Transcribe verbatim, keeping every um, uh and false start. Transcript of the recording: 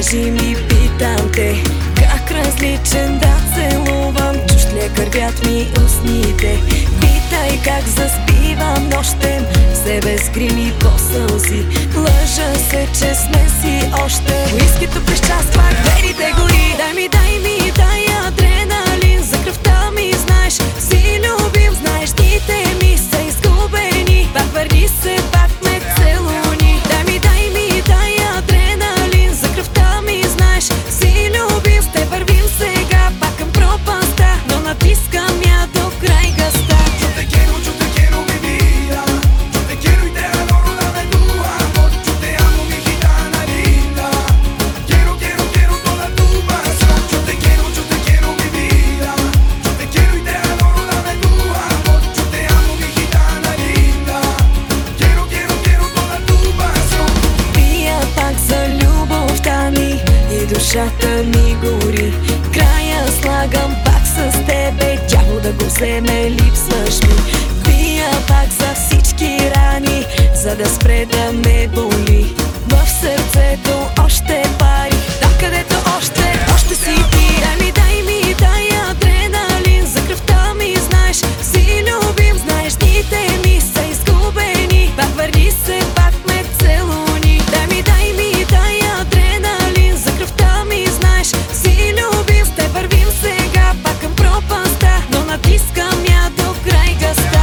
Кажи ми, питам те, как различен да целувам, чужд лекар вят ми устните. Питай как заспивам нощем, в себе скрим и по сълзи. Лъжа се, че сме си още. Уискито прещаства, вените гори. Дай ми, дай ми, дай адреналин за кръвта ми, знаеш, си любим, знаеш, дните ми са изгубени. Пак върни се, пак ме целуни. Дай ми, дай ми, дай адреналин за кръвта ми, знаеш, си любим, с те вървим сега пак към пропаста, но натискам я до край гъста. Душата ми гори, края слагам пак с тебе, дявол да го вземе, липсваш ми. Пия пак за всички рани, за да спре да ме боли. В сърцето още пари, там където още, още си ти. Дай ми, дай ми, дай адреналин за кръвта ми, знаеш, си любим, знаеш, дните ми са изгубени. Пак върни се, пак ме целуни. Дай ми, дай ми, дай адреналин за кръвта ми, знаеш, си любим, с те вървим сега пак към пропаста, но натискам я до край гъста.